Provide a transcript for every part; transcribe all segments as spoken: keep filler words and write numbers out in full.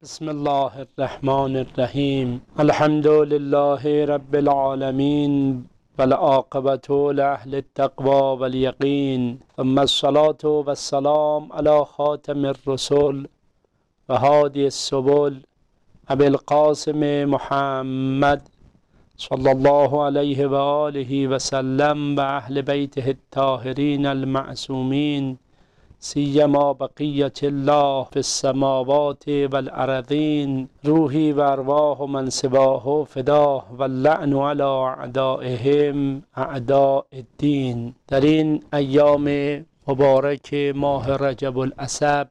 بسم الله الرحمن الرحیم. الحمد لله رب العالمین والعاقبة لأهل التقوى واليقین، ثم الصلاة والسلام على خاتم الرسل و هادی السبل ابی القاسم محمد صلی الله علیه و آله و سلم و اهل بیته الطاهرین المعصومین، سیما بقیت الله فی السماوات والارضین، روحی و ارواح من سواه فداه و اللعن علی اعدائهم اعداء الدین. در این ایام مبارک ماه رجب الاسد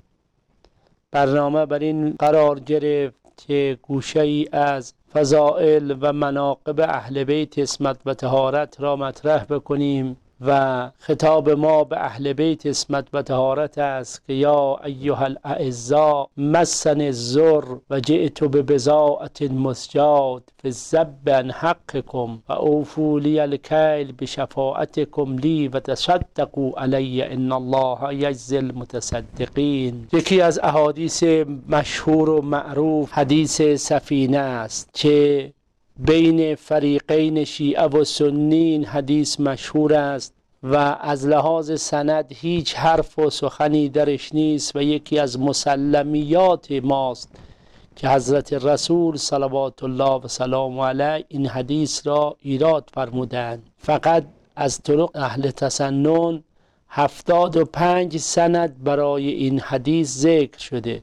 برنامه بر این قرار گرفت که گوشه ای از فضائل و مناقب اهل بیت عصمت و طهارت را مطرح بکنیم و خطاب ما به اهل بیت عصمت و طهارت است که یا ایها الاعزاء مسنی الضر و جئت ببضاعة مزجاة فی الذب عن حقکم و اوفوا لی الکیل بشفاعتکم لی و تصدقوا علی ان الله یجزی المتصدقین. یکی از احادیث مشهور و معروف حدیث سفینه است که بین فریقین شیعه و سنی حدیث مشهور است و از لحاظ سند هیچ حرف و سخنی درش نیست و یکی از مسلمیات ماست که حضرت رسول صلوات الله و سلام علیه این حدیث را ایراد فرمودند. فقط از طرق اهل تسنن هفتاد و پنج سند برای این حدیث ذکر شده.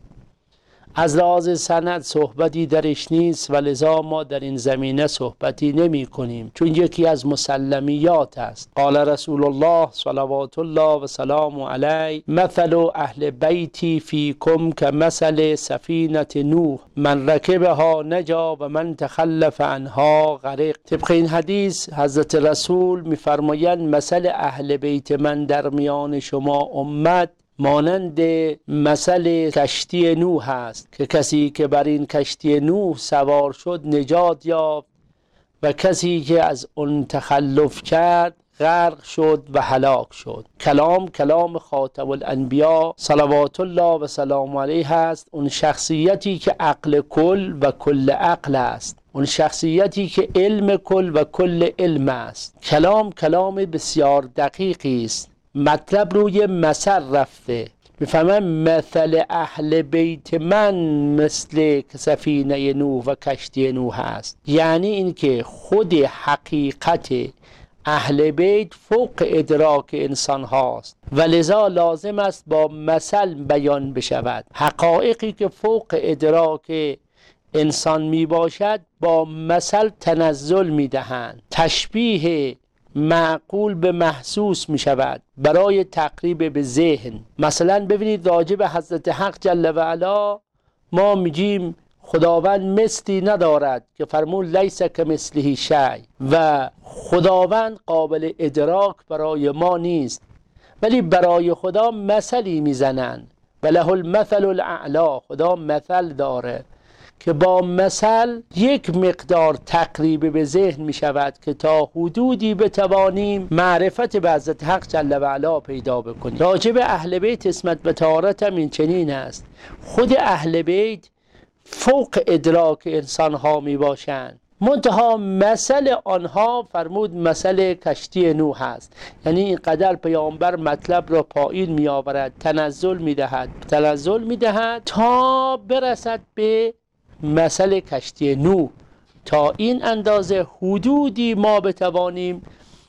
از لحاظ سند صحبتی درش نیست و لذا ما در این زمینه صحبتی نمی کنیم چون یکی از مسلمیات است. قال رسول الله صلوات الله و سلام علیه مثل اهل بیتی فیکم که مثل سفینه نوح من رکبها نجا و من تخلف عنها غرق. طبق این حدیث حضرت رسول میفرمایند مثل اهل بیت من در میان شما امت مانند مثل کشتی نوح است که کسی که بر این کشتی نوح سوار شد نجات یافت و کسی که از اون تخلف کرد غرق شد و هلاک شد. کلام کلام خاتم الانبیا صلوات الله و سلام علیه است. اون شخصیتی که عقل کل و کل عقل است، اون شخصیتی که علم کل و کل علم است. کلام کلام بسیار دقیقی است. مطلب روی مثل رفته. میفهمم مثل اهل بیت من مثل سفینه نوح و کشتی نوح است، یعنی اینکه خود حقیقت اهل بیت فوق ادراک انسان هاست و لذا لازم است با مثل بیان بشود. حقایقی که فوق ادراک انسان می باشد با مثل تنزل می دهند. تشبیه معقول به محسوس می شود برای تقریب به ذهن. مثلا ببینید راجع به حضرت حق جل و علا ما میگیم خداوند مثلی ندارد که فرمود لیس کمثله شیء و خداوند قابل ادراک برای ما نیست، ولی برای خدا مثلی میزنند و له المثل الاعلی. خدا مثل داره که با مثل یک مقدار تقریب به ذهن می شود که تا حدودی بتوانیم معرفت به حضرت حق جل و علا پیدا بکنیم. راجع به اهل بیت عصمت و طهارت هم این چنین است. خود اهل بیت فوق ادراک انسان ها می باشند، منتها مثل آنها فرمود مثل کشتی نوح است. یعنی اینقدر پیامبر مطلب را پایین می آورد، تنزل می دهد تنزل می دهد تا برسد به مثل کشتی نوح. تا این اندازه حدودی ما بتوانیم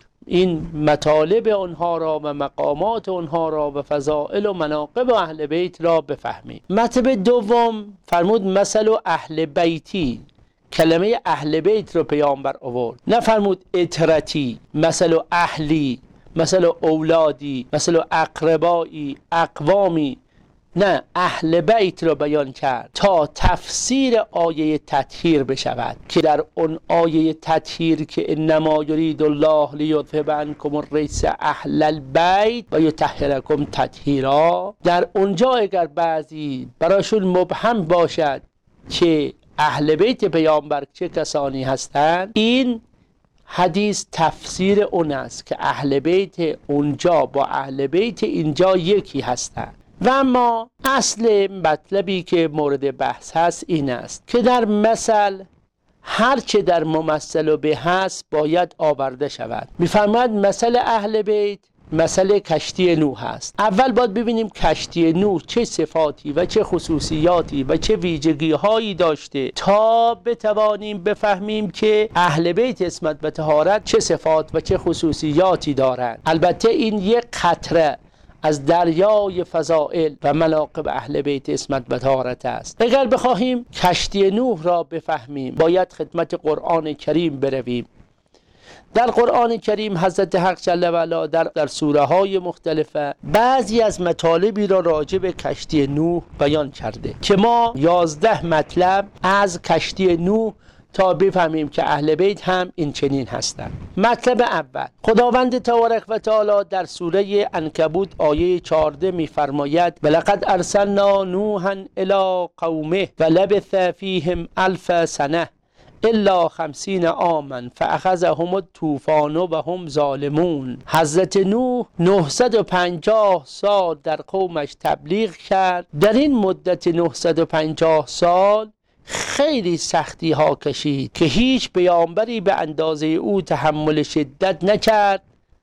این مطالب آنها را و مقامات آنها را و فضائل و مناقب اهل بیت را بفهمیم. مطلب دوم فرمود مثل اهل بیتی. کلمه اهل بیت رو پیامبر آورد، نه فرمود اطرتی، مثل اهلی، مثل اولادی، مثل اقربایی، اقوامی، نه، اهل بیت رو بیان کرد تا تفسیر آیه تطهیر بشود که در اون آیه تطهیر که انما یرید الله لیذهب عنکم الرجس اهل البیت و یطهرکم تطهیرا، در اونجا اگر بعضی براشون مبهم باشد که اهل بیت پیامبر چه کسانی هستند، این حدیث تفسیر اون است که اهل بیت اونجا با اهل بیت اینجا یکی هستند. و اما اصل مطلبی که مورد بحث هست این است که در مثل هرچه در ممثل و به هست باید آورده شود. میفرماید مثل اهل بیت مثل کشتی نوح است. اول باید ببینیم کشتی نوح چه صفاتی و چه خصوصیاتی و چه ویژگی هایی داشته تا بتوانیم بفهمیم که اهل بیت عصمت و طهارت چه صفات و چه خصوصیاتی دارند. البته این یک قطره از دریای فضائل و مناقب اهل بیت عصمت و طهارت است. اگر بخواهیم کشتی نوح را بفهمیم باید خدمت قرآن کریم برویم. در قرآن کریم حضرت حق جل و علا در, در سوره های مختلفه بعضی از مطالبی را راجع به کشتی نوح بیان کرده که ما یازده مطلب از کشتی نوح تا بفهمیم که اهل بیت هم این چنین هستند. مطلب اول، خداوند تبارک و تعالی در سوره عنکبوت آیه چهارده میفرماید ولقد ارسلنا نوحا الی قومه و لبث فیهم الف سنه الا خمسین عاما فاخذهم الطوفان و هم ظالمون. حضرت نوح نهصد و پنجاه سال در قومش تبلیغ کرد. در این مدت نهصد و پنجاه سال خیلی سختی ها کشید که هیچ پیامبری به اندازه او تحمل شدت نکرد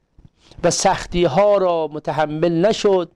و سختی ها را متحمل نشد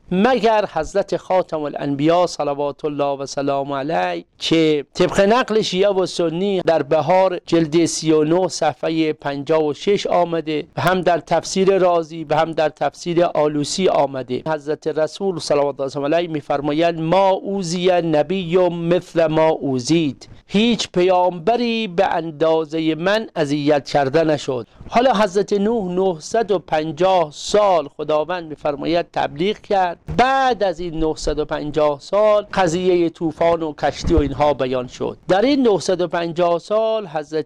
مگر حضرت خاتم الانبیا صلوات الله و سلام علیه که طبق نقل شیعه و سنی در بهار جلد سی و نه صفحه پنجاه و شش آمده و هم در تفسیر رازی و هم در تفسیر آلوسی آمده. حضرت رسول صلوات الله علیه میفرمایند ما اوذی نبی مثل ما اوذید، هیچ پیامبری به اندازه من اذیت کرده نشد. حالا حضرت نوح نهصد و پنجاه سال خداوند میفرماید تبلیغ کرد. بعد از این نهصد و پنجاه سال قضیه طوفان و کشتی و اینها بیان شد. در این نهصد و پنجاه سال حضرت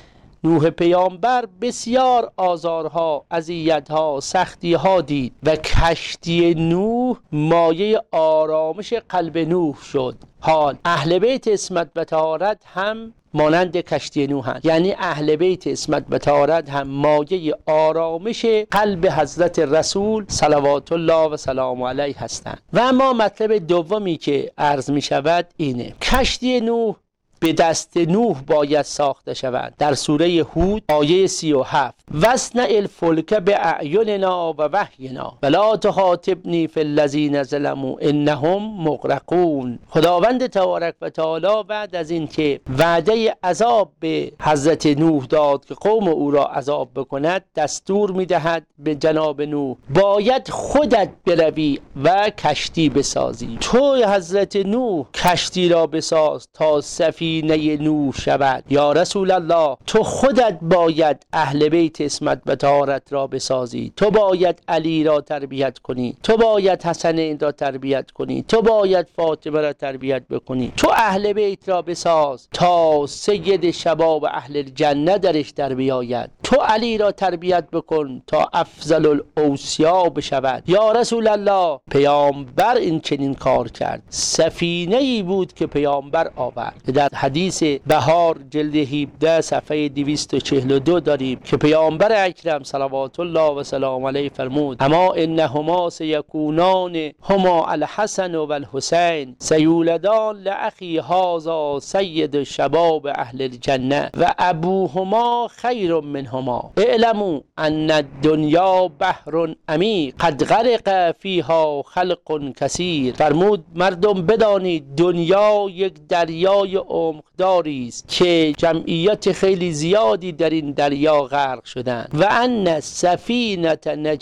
نوح پیامبر بسیار آزارها، اذیتها، سختیها دید و کشتی نوح مایه آرامش قلب نوح شد. حال اهل بیت عصمت و طهارت هم مانند کشتی نوح هست، یعنی اهل بیت عصمت و طهارت هم مایه آرامش قلب حضرت رسول صلوات الله و سلام علیه هستند. و اما مطلب دومی که عرض می شود اینه، کشتی نوح به دست نوح باید ساخته شود. در سوره هود آیه سی و هفت واصنع الفلک باعیننا و وحینا ولا تخاطبنی فی الذین ظلموا انهم مغرقون. خداوند تبارک و تعالی بعد از این که وعده عذاب به حضرت نوح داد که قوم او را عذاب بکند، دستور میدهد به جناب نوح باید خودت بروی و کشتی بسازی. تو حضرت نوح کشتی را بساز تا سفینه نوح شود. یا رسول الله تو خودت باید اهل بیت عصمت و طهارت را بسازی، تو باید علی را تربیت کنی، تو باید حسن را تربیت کنی، تو باید فاطمه را تربیت بکنی، تو اهل بیت را بساز تا سید شباب اهل جنت درش در بیاید، تو علی را تربیت بکن تا افضل الاوصیا بشود. یا رسول الله پیامبر این چنین کار کرد. سفینه ای بود که پیامبر آورد. در حدیث بهار جلد هفده صفحه دویست و چهل و دو داریم که پیامبر اکرم صلوات الله و سلام علیه فرمود اما انهما سیکونان هما الحسن و الحسین سیولدان لاخی هذا سید شباب اهل الجنه و ابوهما خیر منهما اعلموا ان الدنیا بحر عمیق قد غرق فیها خلق کثیر. فرمود مردم بدانید دنیا یک دریای عمقداری است که جمعیت خیلی زیادی در این دریا غرق شدند و ان سفینه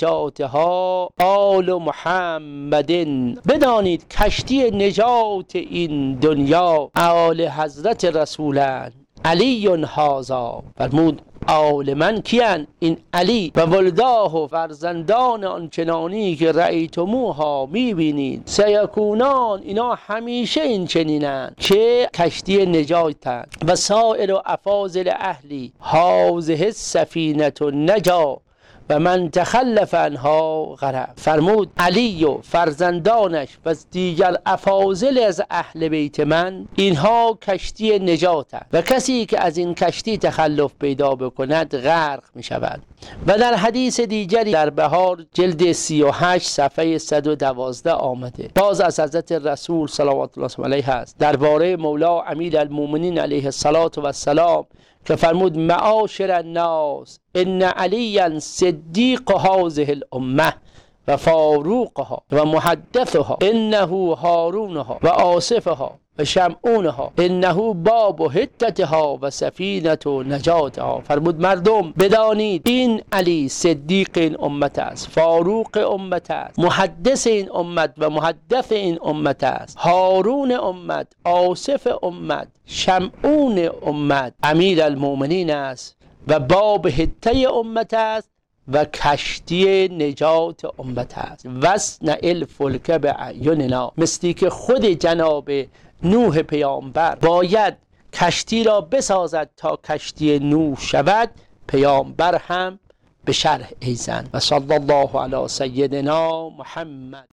نجاتها آل محمد. بدانید کشتی نجات این دنیا آل حضرت رسولند. علی هذا فرمود آل من کیان؟ این علی و ولداه و فرزندان آنچنانی که رأیتموها میبینید. سیکونان اینا همیشه این چنینن که کشتی نجاتند و سایر و افاضل اهلی هذه السفینه نجا و من تخلف عنها غرق. فرمود علی و فرزندانش و دیگر افاضل از اهل بیت من اینها کشتی نجاتند و کسی که از این کشتی تخلف پیدا بکند غرق می شود. و در حدیث دیگری در بهار جلد سی و هشت صفحه صد و دوازده آمده، باز از حضرت رسول صلوات الله علیه است درباره مولا امیر المؤمنین علیه الصلاة و السلام که فرمود معاشر الناس ان علی صدیق هذه الامه و فاروقها و محدثها انه هارونها و آصفها و شمعونها انه باب حدتها و سفینه نجاتها. فرمود مردم بدانید این علی صدیق این امت است، فاروق امت است، محدث این امت و محدث این امت است، هارون امت، آصف امت، شمعون امت، امیر المؤمنین است و باب حدته امت است و کشتی نجات امت است. وصنع الفلک باعیننا، مثلی که خود جناب نوح پیامبر باید کشتی را بسازد تا کشتی نوح شود، پیامبر هم به شرح ایزن. و صلی الله علی سیدنا محمد.